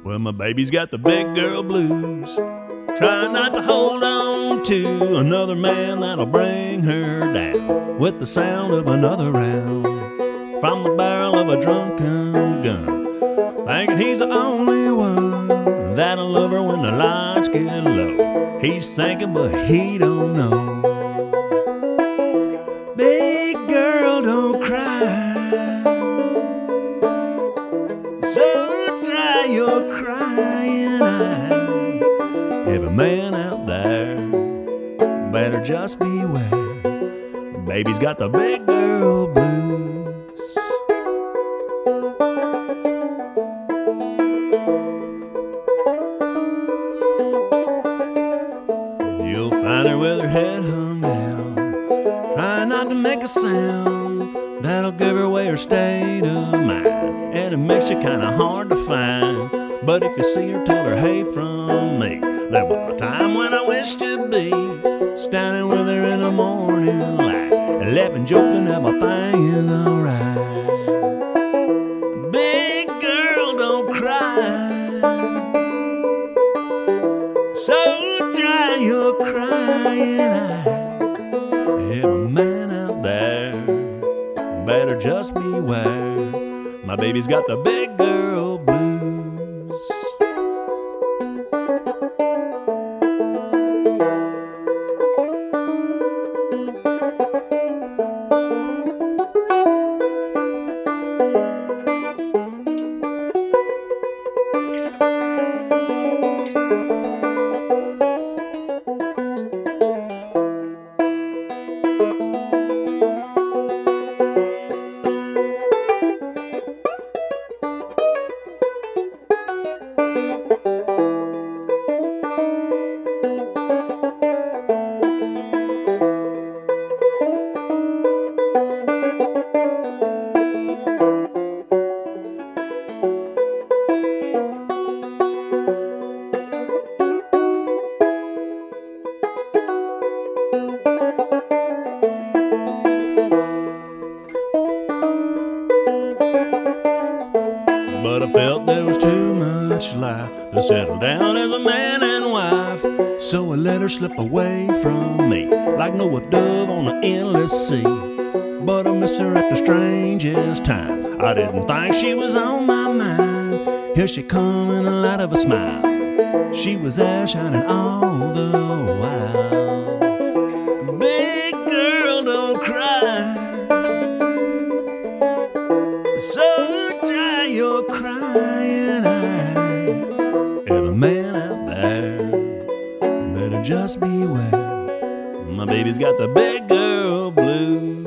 Well, my baby's got the big girl blues. Trying not to hold on to another man that'll bring her down with the sound of another round from the barrel of a drunken gun. Thinking he's the only one that'll love her when the lights get low. He's thinking, but he don't know. Big girl, don't cry, so dry your crying eyes. Every man out there better just beware. Baby's got the big girl blues. You'll find her with her head hung down, trying not to make a sound that'll give her away her state of mind. And it makes you kinda hard to find, but if you see her, tell her, hey, from me. There was a time when I wished to be standing with her in the morning light, laughing, joking, everything is alright. Big girl, don't cry, so dry your crying eye. Every man out there better just beware. My baby's got the big girl blues. But I felt there was too much life to settle down as a man and wife. So I let her slip away from me like Noah dove on an endless sea. But I miss her at the strangest time. I didn't think she was on my mind. Here she come in the light of a smile. She was there shining all the while. Big girl, don't cry, so dry your crying eye. Every man out there better just beware. My baby's got the big girl blues.